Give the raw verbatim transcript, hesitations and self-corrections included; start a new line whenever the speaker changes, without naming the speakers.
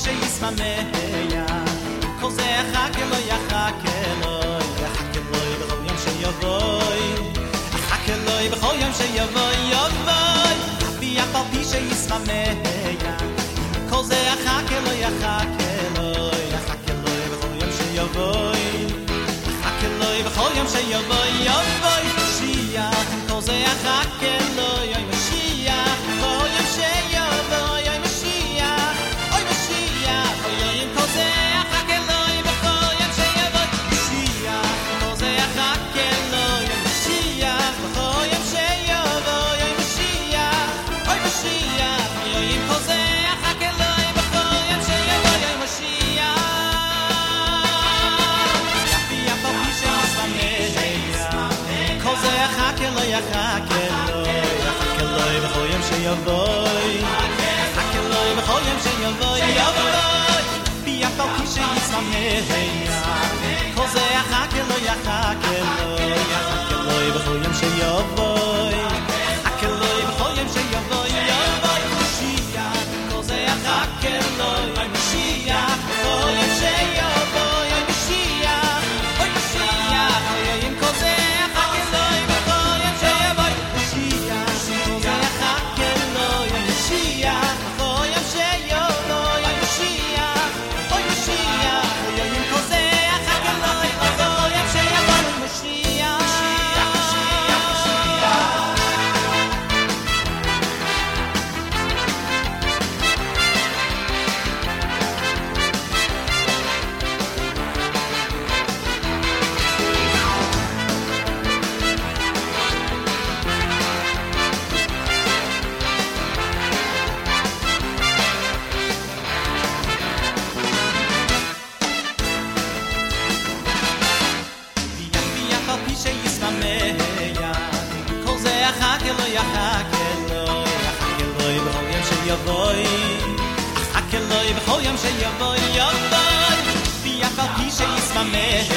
שיסממיה כל זה יחכה לו יחכה לו יחכה לו בכל יום שיבואי יחכה לו בכל יום שיבואי יבואי ויח על פי שיסממיה כל זה יחכה לו יחכה לו יחכה לו בכל יום שיבואי יחכה לו בכל יום שיבואי יבואי משיח כל זה יחכה לו יום משיח בכל יום שיבואי יחכה לו יחכה לו בכל יום שיבואי יחכה לו בכל יום שיבואי יבואי ביח על פי שיסממיה כל זה יחכה לו יחכה לו יחכה לו בכל יום שיבואי יחכה לו בכל יום שיבואי יבואי משיח כל זה יחכה לו משיח בכל יום שיבואי משיח אוי משיח אוי כל זה יחכה לו בכל יום שיבואי יבואי ויח על פי שיסממיה